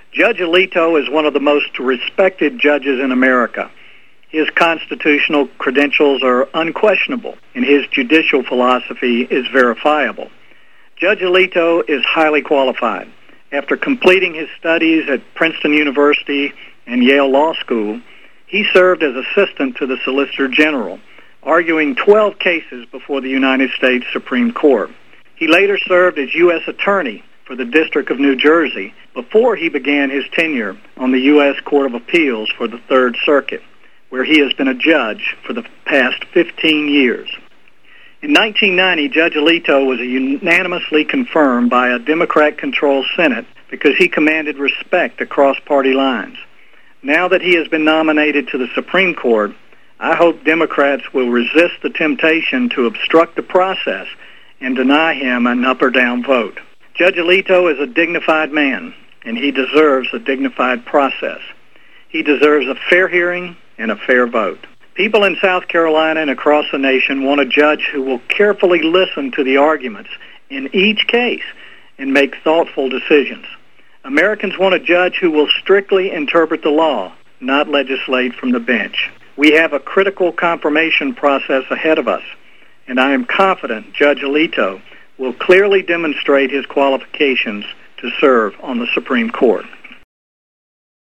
Judge Alito is one of the most respected judges in America. His constitutional credentials are unquestionable, and his judicial philosophy is verifiable. Judge Alito is highly qualified. After completing his studies at Princeton University and Yale Law School, he served as assistant to the Solicitor General, arguing 12 cases before the United States Supreme Court. He later served as U.S. Attorney for the District of New Jersey before he began his tenure on the U.S. Court of Appeals for the Third Circuit, where he has been a judge for the past 15 years. In 1990, Judge Alito was unanimously confirmed by a Democrat-controlled Senate because he commanded respect across party lines. Now that he has been nominated to the Supreme Court, I hope Democrats will resist the temptation to obstruct the process and deny him an up or down vote. Judge Alito is a dignified man, and he deserves a dignified process. He deserves a fair hearing and a fair vote. People in South Carolina and across the nation want a judge who will carefully listen to the arguments in each case and make thoughtful decisions. Americans want a judge who will strictly interpret the law, not legislate from the bench. We have a critical confirmation process ahead of us, and I am confident Judge Alito will clearly demonstrate his qualifications to serve on the Supreme Court.